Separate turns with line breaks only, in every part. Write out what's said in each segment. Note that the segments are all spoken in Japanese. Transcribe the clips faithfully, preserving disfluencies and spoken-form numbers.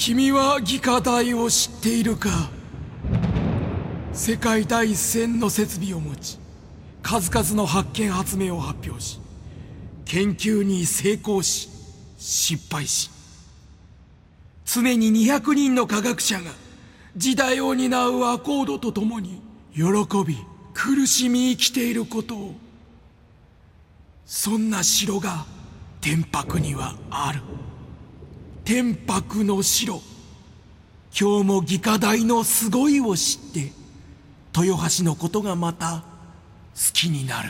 君は技科大を知っているか。世界第一線の設備を持ち、数々の発見発明を発表し、研究に成功し失敗し、常ににひゃくにんの科学者が時代を担うアコードとともに喜び苦しみ生きていることを。そんな城が天白にはある。天白の城。今日も技科大のすごいを知って豊橋のことがまた好きになる。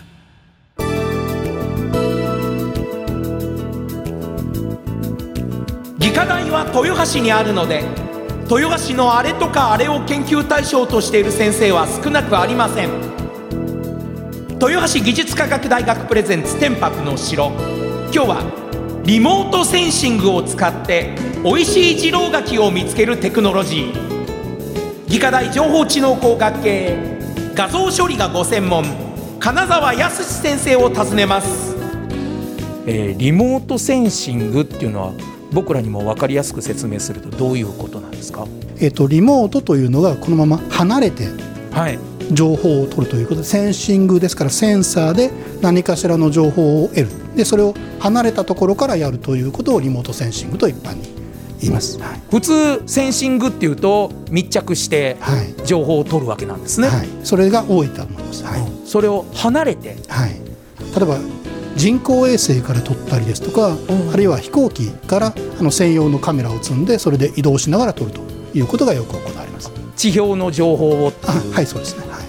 技科大は豊橋にあるので、豊橋のあれとかあれを研究対象としている先生は少なくありません。豊橋技術科学大学プレゼンツ天白の城。今日はリモートセンシングを使っておいしい次郎柿を見つけるテクノロジー。技科大情報知能工学系画像処理がご専門金沢康先生を訪ねます。えー、リモートセンシングっていうのは僕らにも分かりやすく説明するとどういうことなんですか？
えーと、リモートというのがこのまま離れて情報を取るということで、センシングですからセンサーで何かしらの情報を得る。でそれを離れたところからやるということをリモートセンシングと一般に言います。はい、
普通センシングっていうと密着して情報を取るわけなんですね。
はいはい、それが多いと思います。はい、
それを離れて、
はい、例えば人工衛星から撮ったりですとか、あるいは飛行機からあの専用のカメラを積んでそれで移動しながら撮るということがよく行われます。
地表の情報を。
あ、はい、そうですね。はい、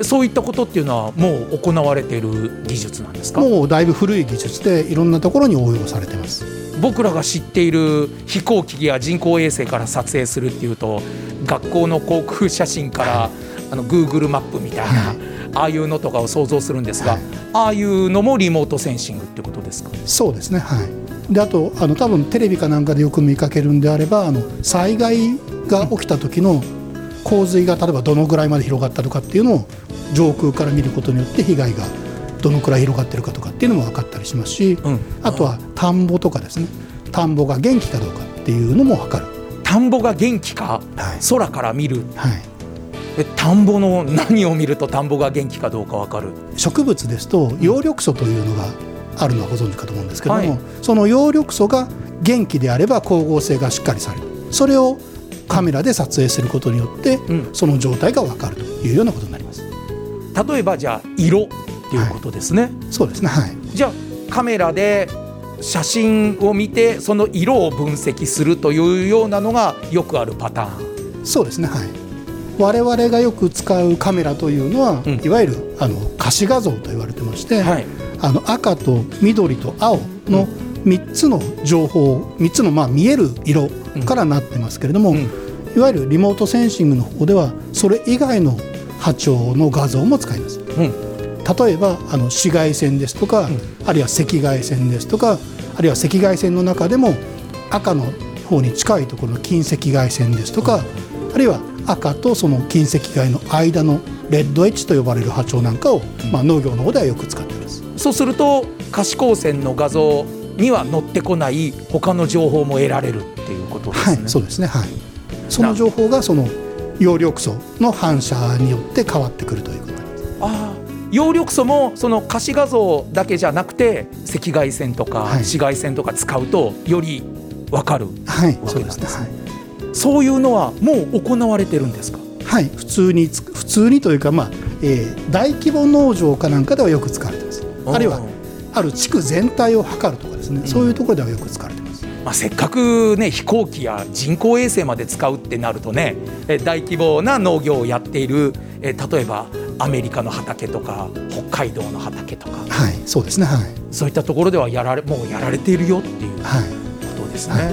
そういったことっていうのはもう行われている技術なんですか？
もうだいぶ古い技術でいろんなところに応用されています。
僕らが知っている飛行機や人工衛星から撮影するっていうと、学校の航空写真から、はい、あの Google マップみたいな、はい、ああいうのとかを想像するんですが、はい、ああいうのもリモートセンシングってことですか？
そうですね。はい、であとあの多分テレビかなんかでよく見かけるんであれば、あの災害が起きた時の洪水が例えばどのぐらいまで広がったとかっていうのを上空から見ることによって被害がどのくらい広がってるかとかっていうのも分かったりしますし、うん、あとは田んぼとかですね、田んぼが元気かどうかっていうのも分かる。
田んぼが元気か、はい、空から見る。はい、え田んぼの何を見ると田んぼが元気かどうか分かる？植
物ですと葉緑素というのがあるのはご存知かと思うんですけども、はい、その葉緑素が元気であれば光合成がしっかりされる。それをカメラで撮影することによって、うん、その状態が分かるというようなことになります。
例えばじゃあ色っていうことですね。はい、
そうですね。はい、
じゃあカメラで写真を見てその色を分析するというようなのがよくあるパターン。
そうですね。はい、我々がよく使うカメラというのは、うん、いわゆるあの可視画像と言われてまして、はい、あの赤と緑と青のみっつの情報、みっつのまあ見える色からなってますけれども、うんうん、いわゆるリモートセンシングの方ではそれ以外の波長の画像も使います。うん、例えばあの紫外線ですとか、うん、あるいは赤外線ですとか、あるいは赤外線の中でも赤の方に近いところの近赤外線ですとか、あるいは赤とその近赤外の間のレッドエッジと呼ばれる波長なんかを、うん、まあ、農業の方ではよく使っています。
そうすると可視光線の画像には乗ってこない他の情報も得られるっていうことですね。
はい、そうですね。はい、その情報がその葉緑素の反射によって変わってくるということです。
ああ、葉緑素もその可視画像だけじゃなくて赤外線とか紫外線とか使うとより分かるわけなんですね。はい、そうですね。はい、そういうのはもう行われてるんですか？
はい、普通に普通にというか、まあえー、大規模農場かなんかではよく使われています。あるいはある地区全体を測るとかですね、うん、そういうところではよく使われています。
まあ、せっかく、ね、飛行機や人工衛星まで使うってなるとね、大規模な農業をやっている、え例えばアメリカの畑とか北海道の畑とか、
はい、そうですね。はい、
そういったところではやられもうやられているよっていうことですね。はいはい、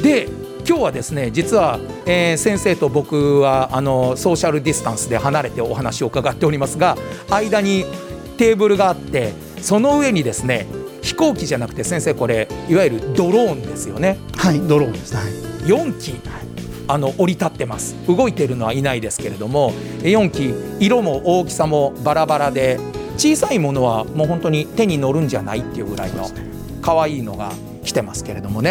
で今日はですね、実は、えー、先生と僕はあのソーシャルディスタンスで離れてお話を伺っておりますが、間にテーブルがあってその上にですね、飛行機じゃなくて先生これいわゆるドローンですよね。
はい、ドローンです。はい、
よんきあの降り立ってます。動いているのはいないですけれども、よんき色も大きさもバラバラで、小さいものはもう本当に手に乗るんじゃないっていうぐらいの可愛いのが来てますけれどもね。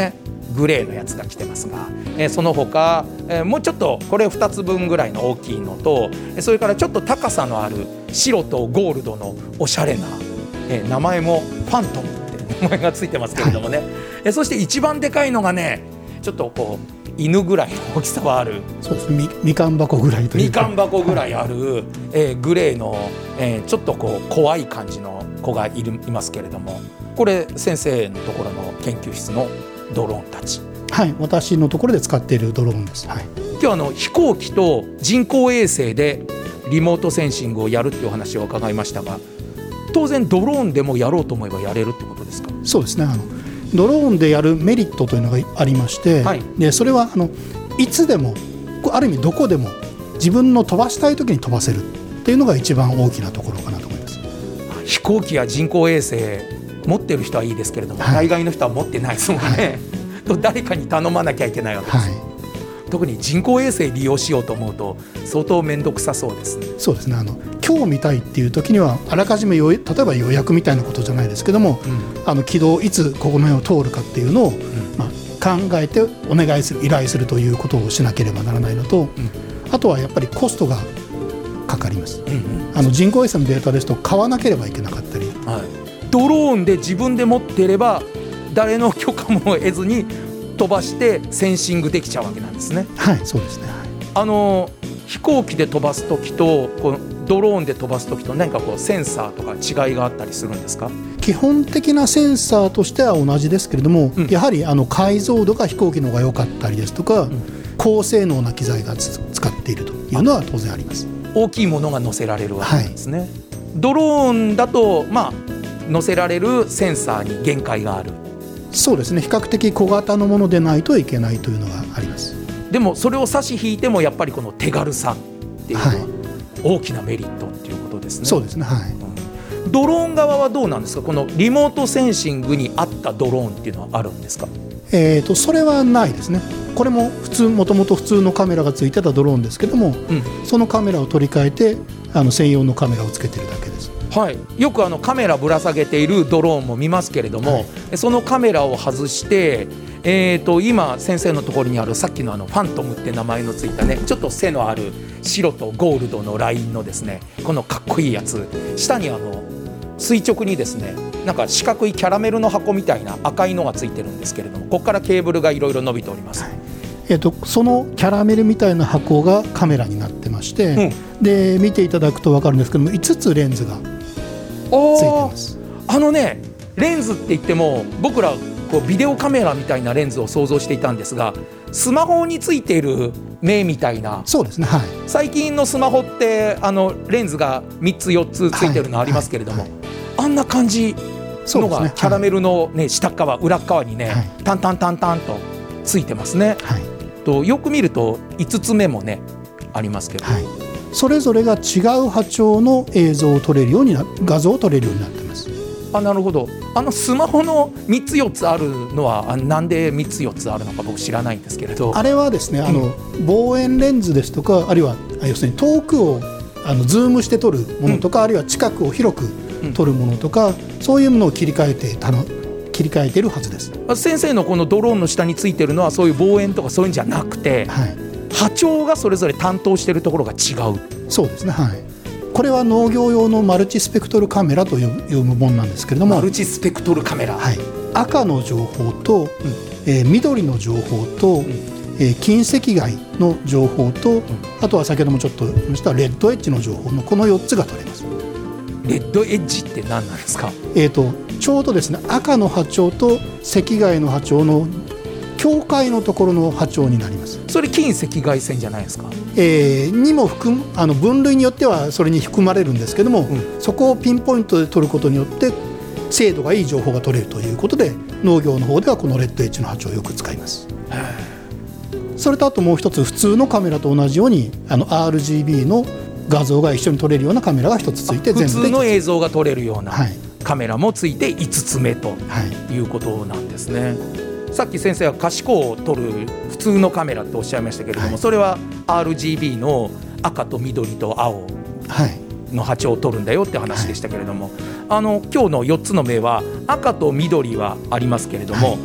グレーのやつが来てますが、えー、その他、えー、もうちょっとこれふたつぶんぐらいの大きいのと、それからちょっと高さのある白とゴールドのおしゃれな、えー、名前もファントムって名前がついてますけれどもね、はい、えー、そして一番でかいのがね、ちょっとこう犬ぐらいの大きさはある、
そうです、み, みかん箱ぐらいというか、
みかん箱ぐらいある、はい、えー、グレーの、えー、ちょっとこう怖い感じの子がいるいますけれども、これ先生のところの研究室のドローンたち。
はい、私のところで使っているドローンです、はい、
今日はあの飛行機と人工衛星でリモートセンシングをやるっていうお話を伺いましたが、当然ドローンでもやろうと思えばやれるってことですか？
そうですね、あのドローンでやるメリットというのがありまして、はい、でそれはあのいつでもある意味どこでも自分の飛ばしたい時に飛ばせるっていうのが一番大きなところかなと思います。
飛行機や人工衛星持ってる人はいいですけれども、はい、大概の人は持ってないですもんね、はい、誰かに頼まなきゃいけないわけです、はい、特に人工衛星利用しようと思うと相当面倒くさそうですね。
そうですね、あの今日見たいっていう時にはあらかじめ例えば予約みたいなことじゃないですけども、うん、あの軌道いつここの辺を通るかっていうのを、うん、まあ、考えてお願いする依頼するということをしなければならないのと、うん、あとはやっぱりコストがかかります、うんうん、あの人工衛星のデータですと買わなければいけなかったり、
はい、ドローンで自分で持っていれば誰の許可も得ずに飛ばしてセンシングできちゃうわけなんですね。
はい、そうですね、はい、
あの飛行機で飛ばすときとこのドローンで飛ばすときと何かこうセンサーとか違いがあったりするんですか？
基本的なセンサーとしては同じですけれども、うん、やはりあの解像度が飛行機の方が良かったりですとか、うん、高性能な機材が使っているというのは当然あります。
大きいものが載せられるわけなんですね、はい、ドローンだと、まあ、載せられるセンサーに限界がある。
そうですね、比較的小型のものでないといけないというのがあります。
でもそれを差し引いてもやっぱりこの手軽さっていうのは大きなメリットっていうことですね、はい、
そうですね、はい、
うん、ドローン側はどうなんですか？このリモートセンシングに合ったドローンっていうのはあるんですか？
えーと、それはないですね。これも普通もともと普通のカメラがついてたドローンですけども、うん、そのカメラを取り替えてあの専用のカメラをつけてるだけです。
はい、よくあのカメラぶら下げているドローンも見ますけれども、はい、そのカメラを外して、えー、と今先生のところにあるさっきのあのファントムって名前のついたね、ちょっと背のある白とゴールドのラインのですね、このかっこいいやつ、下にあの垂直にですね、なんか四角いキャラメルの箱みたいな赤いのがついてるんですけれども、ここからケーブルがいろいろ伸びております、はい、
えー、とそのキャラメルみたいな箱がカメラになってまして、うん、で見ていただくと分かるんですけども、いつつレンズがついてます。
あのね、レンズって言っても僕らこうビデオカメラみたいなレンズを想像していたんですが、スマホについている目みたいな。
そうですね、はい、
最近のスマホってあのレンズがみっつよっつついてるのありますけれども、はいはいはい、あんな感じのがキャラメルの、ね、下側裏側にね、はい、タンタンタンタンとついてますね、はい、とよく見るといつつめもねありますけど、はい、
それぞれが違う波長の映像を撮れるようにな画像を撮れるようになってます。
あ、なるほど。あのスマホのみっつよっつあるのはなんでみっつよっつあるのか僕知らないんですけれど、
あれはですね、あの望遠レンズですとか、あるいは要するに遠くをあのズームして撮るものとか、うん、あるいは近くを広く撮るものとか、うん、そういうものを切り替えてたの切り替えているはずです。
先生のこのドローンの下についてるのはそういう望遠とかそういうんじゃなくて、はい、波長がそれぞれ担当しているところが違う。
そうですね、はい、これは農業用のマルチスペクトルカメラというものなんですけれども、
マルチスペクトルカメラ、はい、
赤の情報と、うん、えー、緑の情報と、うん、えー、近赤外の情報と、うん、あとは先ほどもちょっと言いましたレッドエッジの情報のこのよっつが取れます。
レッドエッジって何なんですか？
えーと、ちょうどですね、赤の波長と赤外の波長の境界のところの波長になります。
それ近赤外線じゃないですか？
えー、にも含む、あの分類によってはそれに含まれるんですけども、うん、そこをピンポイントで取ることによって精度がいい情報が取れるということで、農業の方ではこのレッドエッジの波長をよく使います。それとあともう一つ、普通のカメラと同じようにあの アールジービー の画像が一緒に撮れるようなカメラが一つついて、全部で
普通の映像が撮れるようなカメラもついていつつめということなんですね、はい。さっき先生は可視光を撮る普通のカメラとおっしゃいましたけれども、はい、それは アールジービー の赤と緑と青の波長を撮るんだよって話でしたけれども、はい、あの今日のよっつの目は赤と緑はありますけれども、はい、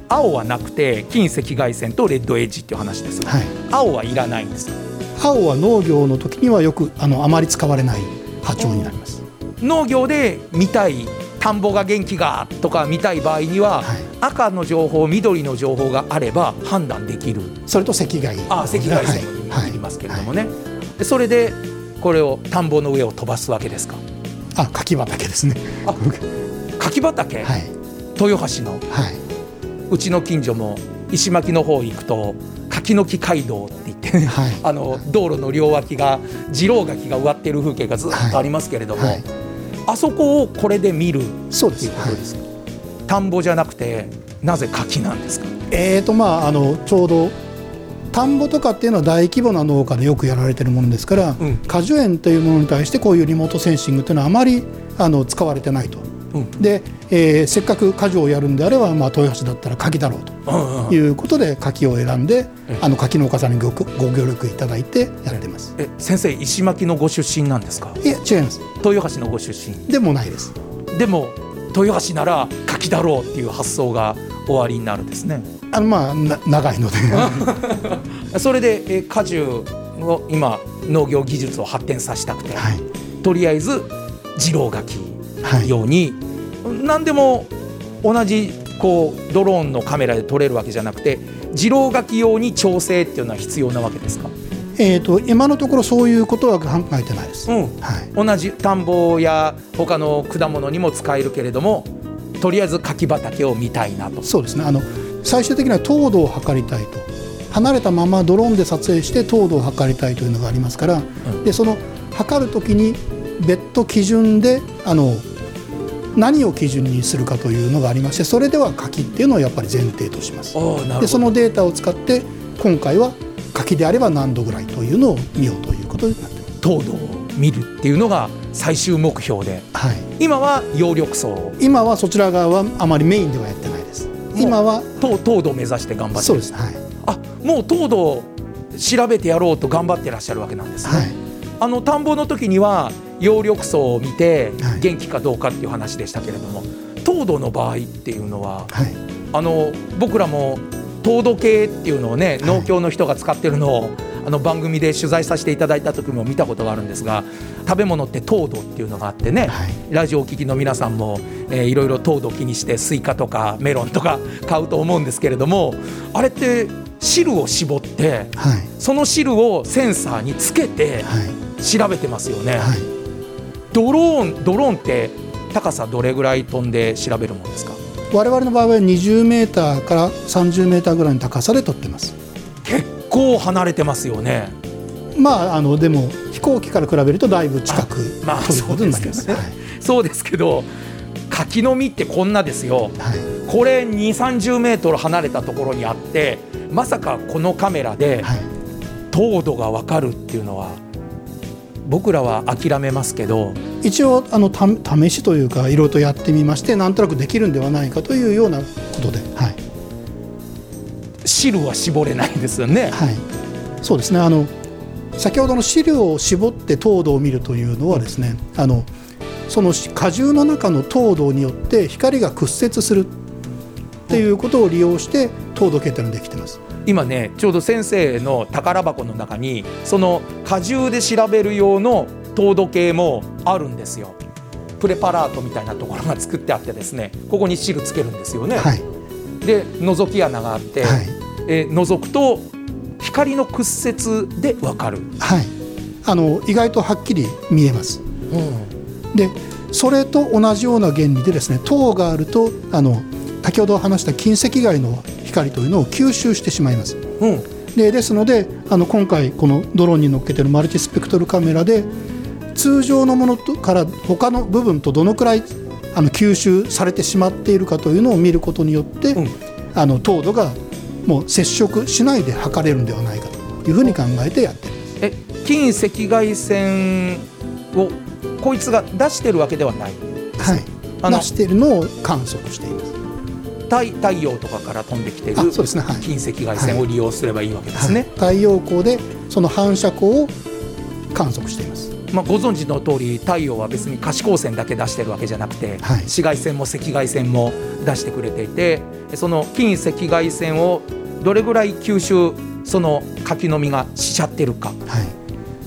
青はなくて近赤外線とレッドエッジっていう話ですが、はい、青はいらないんですか？
青は農業の時にはよく あのあまり使われない波長になります。
農業で見たい田んぼが元気がとか見たい場合には、はい、赤の情報緑の情報があれば判断できる。
それと赤外
あ赤外線になりますけれどもね、はいはい、でそれでこれを田んぼの上を飛ばすわけですか？
あ柿畑ですね。
あ柿畑、はい、豊橋の、はい、うちの近所も石巻の方行くと柿の木街道って言って、ねはい、あの道路の両脇が次郎柿が植わっている風景がずっとありますけれども、はいはい、あそこをこれで見るっていうことですか？はい、田んぼじゃなくてなぜ柿なんですか？
えーとまあ、あのちょうど田んぼとかっていうのは大規模な農家でよくやられているものですから、うん、果樹園というものに対してこういうリモートセンシングというのはあまりあの使われてないと、うん、で、えー、せっかく果樹をやるんであれば、まあ、豊橋だったら柿だろうということで柿を選んで、うんうん、あの柿農家さんに ご, ご協力いただいてやってます。
え先生石巻のご出身なんですか？
いや違います。
豊橋のご出身
でもないです。
でも豊橋なら柿だろうっていう発想がおありになるんですね。
あのまあ長いの
でそれでえ果樹を今農業技術を発展させたくて、はい、とりあえず次郎柿用に、はい、何でも同じこうドローンのカメラで撮れるわけじゃなくて次郎柿用に調整っていうのは必要なわけですか？
えーと、今のところそういうことは考えてないです、
うんはい、同じ田んぼや他の果物にも使えるけれどもとりあえず柿畑を見たいなと。
そうですね。あの最終的には糖度を測りたいと、離れたままドローンで撮影して糖度を測りたいというのがありますから、うん、でその測るときに別途基準であの何を基準にするかというのがありまして、それでは柿っていうのをやっぱり前提とします。でそのデータを使って今回は柿であれば何度ぐらいというのを見ようということになっています。
糖度を見るっていうのが最終目標で、はい、今は葉緑層、
今はそちら側はあまりメインではやってないです。今は
糖度を目指して頑張ってる。
そうです、はい、
あもう糖度を調べてやろうと頑張ってらっしゃるわけなんですね、はい、あの田んぼの時には葉緑層を見て元気かどうかっていう話でしたけれども、はい、糖度の場合っていうのは、はい、あの僕らも糖度計っていうのをね、はい、農協の人が使ってるのをあの番組で取材させていただいた時も見たことがあるんですが、食べ物って糖度っていうのがあってね、はい、ラジオを聞きの皆さんも、えー、いろいろ糖度気にしてスイカとかメロンとか買うと思うんですけれども、あれって汁を絞って、はい、その汁をセンサーにつけて調べてますよね、はい、ドローン、ドローンって高さどれぐらい飛んで調べるものですか？
我々の場合はにじゅうメーターからさんじゅうメーターぐらいの高さで撮ってます。
結構離れてますよね。
まあ、あのでも飛行機から比べるとだいぶ近く撮ることになります。
そうですけど柿の実ってこんなですよ、はい、これにじゅう、さんじゅうメートル離れたところにあって、まさかこのカメラで糖度が分かるっていうのは僕らは諦めますけど、
一応あの試しというかいろいろとやってみまして、なんとなくできるんではないかというようなことで、はい、
汁は絞れないですよね、
はい、そうですね。あの先ほどの汁を絞って糖度を見るというのはですね、あのその果汁の中の糖度によって光が屈折するっていうことを利用して糖度計っていうのができてます。
今ねちょうど先生の宝箱の中にその果汁で調べる用の糖度計もあるんですよ。プレパラートみたいなところが作ってあってですね、ここに汁つけるんですよね、はい、で覗き穴があって、はい、え覗くと光の屈折で分かる、
はい、あの意外とはっきり見えます、うん、でそれと同じような原理でですね、糖があるとあの先ほど話した近赤外の光というのを吸収してしまいます、うん、でですのであの今回このドローンに乗っけているマルチスペクトルカメラで通常のものとから他の部分とどのくらいあの吸収されてしまっているかというのを見ることによって、うん、あの糖度がもう接触しないで測れるんではないかというふうに考えてやっています。
え近赤外線をこいつが出してるわけではない、
はい、あの出しているのを観測しています。
太, 太陽とかから飛んできている近赤外線を利用すればいいわけですね、
はいはい、太陽光でその反射光を観測しています。
まあ、ご存知の通り太陽は別に可視光線だけ出してるわけじゃなくて、はい、紫外線も赤外線も出してくれていて、その近赤外線をどれぐらい吸収その柿の実がしちゃってるか、はい、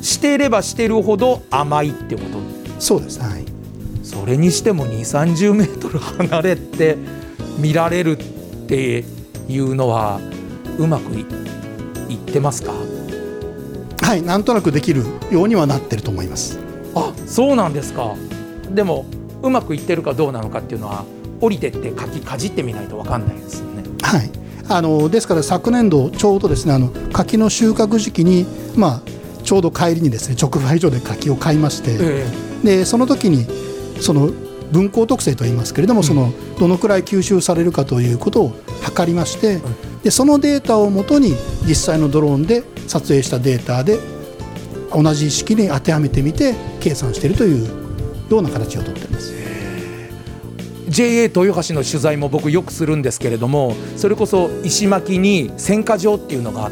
していればしてるほど甘いってこと。
そうです、はい、
それにしてもにじゅう、さんじゅうメートル離れて見られるっていうのはうまく い, いってますか？
はい、なんとなくできるようにはなってると思います。
あ、そうなんですか。でもうまくいってるかどうなのかっていうのは降りてって柿かじってみないと分かんないですよね。
はい、あのですから昨年度ちょうどですね、あの柿の収穫時期に、まあ、ちょうど帰りにですね直売所で柿を買いまして、えー、でその時にその分光特性といいますけれども、うん、そのどのくらい吸収されるかということを測りまして、うん、でそのデータをもとに実際のドローンで撮影したデータで同じ式に当てはめてみて計算しているというような形をとっています。
ジェイエー 豊橋の取材も僕よくするんですけれども、それこそ石巻に選果場っていうのがあって、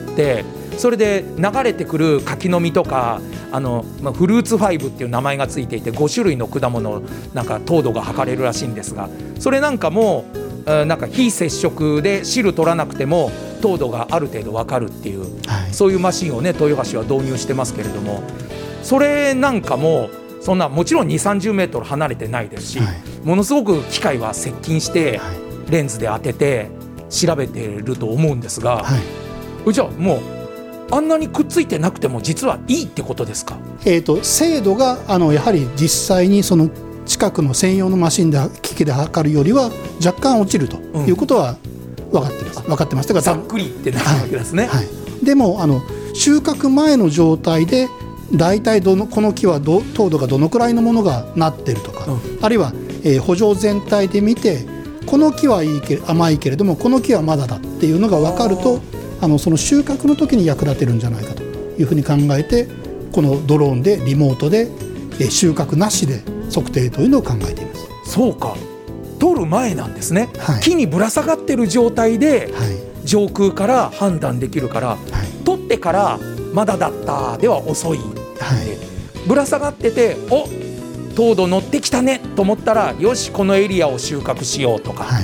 それで流れてくる柿の実とかあの、まあ、フルーツファイブっていう名前がついていてご種類の果物なんか糖度が測れるらしいんですが、それなんかもなんか非接触で汁取らなくても糖度がある程度分かるっていう、はい、そういうマシンをね豊橋は導入してますけれども、それなんかもそんなもちろんにじゅう、さんじゅうメートル離れてないですし、はい、ものすごく機械は接近してレンズで当てて調べてると思うんですが、はい、じゃあもうあんなにくっついてなくても実はいいってことですか？
えーと、精度があのやはり実際にその近くの専用のマシンで機器で測るよりは若干落ちるということは分かってます、うん、分かってます。
ざっくりってなるわけですね、
はいはい、でもあの収穫前の状態でだいたいどのこの木はど糖度がどのくらいのものがなってるとか、うん、あるいは、えー、補助全体で見てこの木はいいけ甘いけれどもこの木はまだだっていうのが分かると、あのその収穫の時に役立てるんじゃないかというふうに考えて、このドローンでリモートで、えー、収穫なしで測定というのを考えています。
そうか、取る前なんですね、はい、木にぶら下がってる状態で、はい、上空から判断できるから、はい、取ってからまだだったでは遅い、はい、ぶら下がっててお糖度乗ってきたねと思ったらよしこのエリアを収穫しようとか、はい、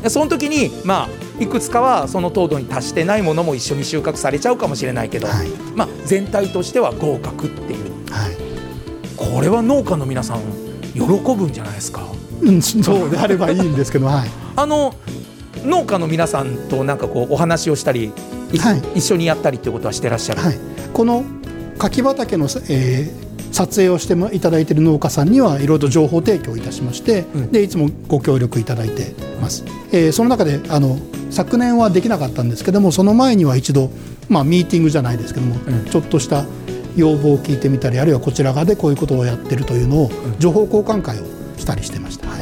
その時に、まあ、いくつかはその糖度に達してないものも一緒に収穫されちゃうかもしれないけど、はい、まあ、全体としては合格っていう、はい、これは農家の皆さん喜ぶんじゃないですか？
うん、そうであればいいんですけど、はい、
あの農家の皆さんとなんかこうお話をしたり、はい、一緒にやったりっていうことはしてらっしゃる？
はい、この柿畑の、えー撮影をしていただいている農家さんにはいろいろと情報提供いたしまして、うん、でいつもご協力いただいています、えー、その中であの昨年はできなかったんですけども、その前には一度、まあ、ミーティングじゃないですけども、うん、ちょっとした要望を聞いてみたり、あるいはこちら側でこういうことをやってるというのを情報交換会をしたりしてました、はい、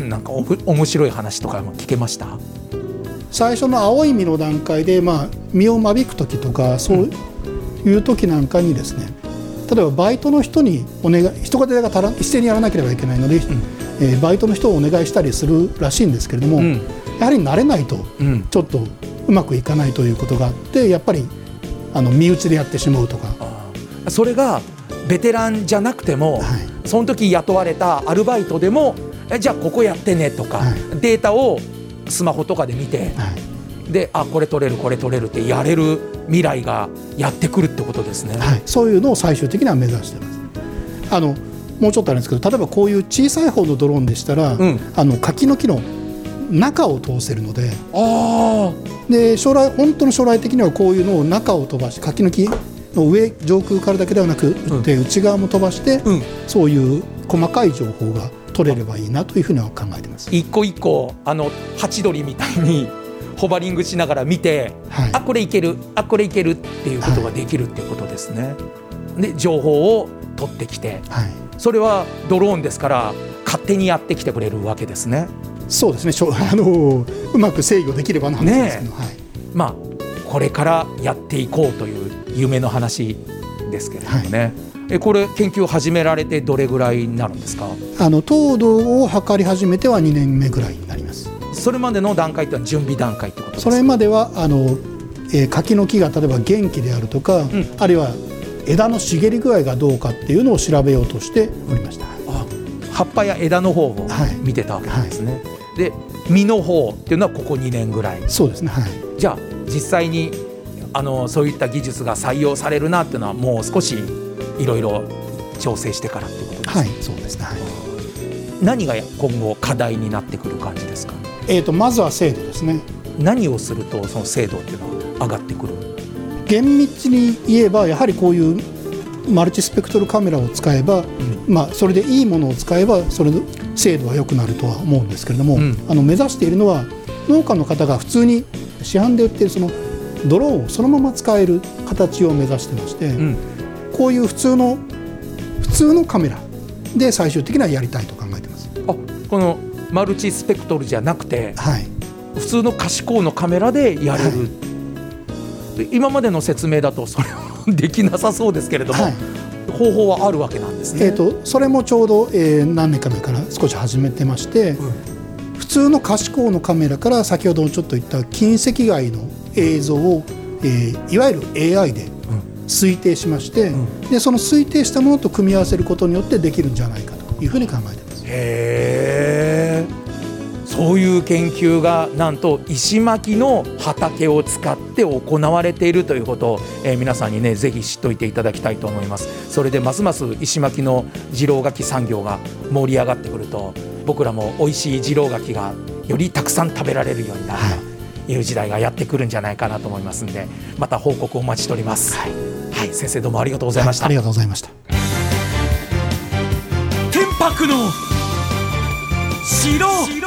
なんかお面白い話とかも聞けました？
最初の青い実の段階で、まあ、実を間引く時とかそういう時なんかにですね、例えばバイトの人にお願い、人手が足ら一斉にやらなければいけないので、うん、えー、バイトの人をお願いしたりするらしいんですけれども、うん、やはり慣れないとちょっとうまくいかないということがあって、やっぱりあの身内でやってしまうとか、
あ、それがベテランじゃなくても、はい、その時雇われたアルバイトでもえじゃあここやってねとか、はい、データをスマホとかで見て、はい、であこれ取れるこれ取れるってやれる未来がやってくるってことですね、
はい、そういうのを最終的には目指しています。あのもうちょっとあるんですけど、例えばこういう小さい方のドローンでしたら、うん、あの柿の木の中を通せるので、あで将来本当の将来的にはこういうのを中を飛ばして柿の木の上上空からだけではなく、うん、内側も飛ばして、うん、そういう細かい情報が取れればいいなというふうには考えています。
一個一個あのハチドリみたいにホバリングしながら見て、はい、あこれいけるあこれいけるっていうことができるっていうことですね、はい、で情報を取ってきて、はい、それはドローンですから勝手にやってきてくれるわけですね。
そうですね、あのうまく制御できればなんですけど、ね、はい、
まあこれからやっていこうという夢の話ですけれどもね、はい、えこれ研究を始められてどれぐらいになるんですか？
あの糖度を測り始めてはにねんめぐらいになります。
それまでの段階というのは準備段階ってことですか？
それまではあの、えー、柿の木が例えば元気であるとか、うん、あるいは枝の茂り具合がどうかっていうのを調べようとしておりました。
あ、葉っぱや枝の方を見てたわけですね、はいはい、で実の方っていうのはここにねんぐらい。
そうですね、はい、
じゃあ実際にあのそういった技術が採用されるなっていうのはもう少しいろいろ調整してからっていうことですか。
はい、そうですね、はい、
何が今後課題になってくる感じですか。
えーと、まずは精度ですね。
何をするとその精度っていうのは上がってくる。
厳密に言えばやはりこういうマルチスペクトルカメラを使えば、うん、まあ、それでいいものを使えばそれの精度は良くなるとは思うんですけれども、うん、あの目指しているのは農家の方が普通に市販で売っているそのドローンをそのまま使える形を目指してまして、うん、こういう普通の普通のカメラで最終的にはやりたいと考えています。
あ、このマルチスペクトルじゃなくて、
はい、
普通の可視光のカメラでやれる、はい、で今までの説明だとそれはできなさそうですけれども、はい、方法はあるわけなんですね。
えーと、それもちょうど、えー、何年か前から少し始めてまして、うん、普通の可視光のカメラから先ほどちょっと言った近赤外の映像を、えー、いわゆる エーアイ で推定しまして、うん、でその推定したものと組み合わせることによってできるんじゃないかというふうに考えています。
へー、そういう研究がなんと石巻の畑を使って行われているということを、えー、皆さんにねぜひ知っておいていただきたいと思います。それでますます石巻の次郎柿産業が盛り上がってくると僕らも美味しい次郎柿がよりたくさん食べられるようになるという時代がやってくるんじゃないかなと思いますので、また報告をお待ちしております。はい、はい、先生どうもありがとうございました。
はい、ありがとうございました。
天白の城。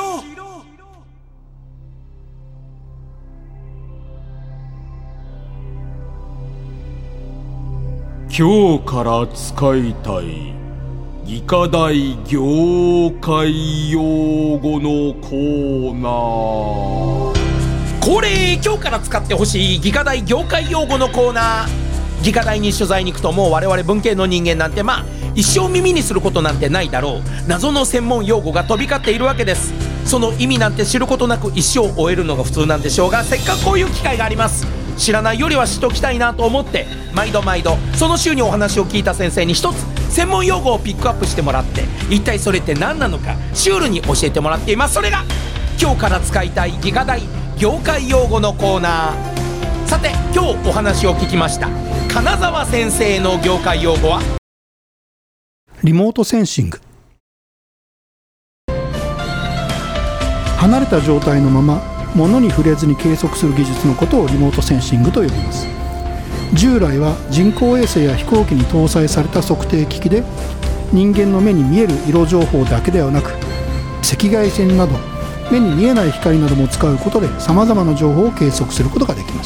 今日から使いたい技科大業界用語のコーナー。
恒例、今日から使ってほしい技科大業界用語のコーナー。技科大に取材に行くともう我々文系の人間なんてまあ一生耳にすることなんてないだろう。謎の専門用語が飛び交っているわけです。その意味なんて知ることなく一生を終えるのが普通なんでしょうが、せっかくこういう機会があります。知らないよりは知っときたいなと思って毎度毎度その週にお話を聞いた先生に一つ専門用語をピックアップしてもらって、一体それって何なのかシュールに教えてもらっています。それが今日から使いたい技科大業界用語のコーナー。さて今日お話を聞きました金沢先生の業界用語は
リモートセンシング。離れた状態のまま物に触れずに計測する技術のことをリモートセンシングと呼びます。従来は人工衛星や飛行機に搭載された測定機器で人間の目に見える色情報だけではなく赤外線など目に見えない光なども使うことでさまざまな情報を計測することができます。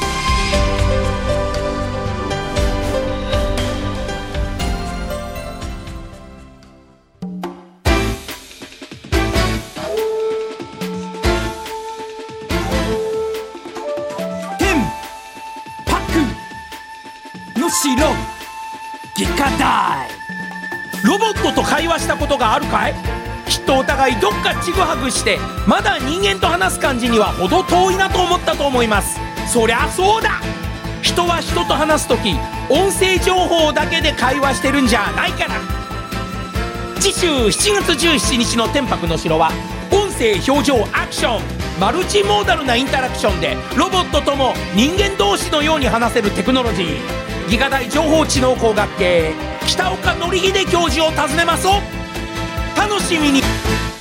技科大。ロボットと会話したことがあるかい？きっとお互いどっかちぐはぐしてまだ人間と話す感じには程遠いなと思ったと思います。そりゃそうだ、人は人と話すとき音声情報だけで会話してるんじゃないから。次週しちがつじゅうしちにちの天白の城は音声表情アクションマルチモーダルなインタラクションでロボットとも人間同士のように話せるテクノロジー、技科大情報知能工学系北岡典秀教授を訪ねます。楽しみに。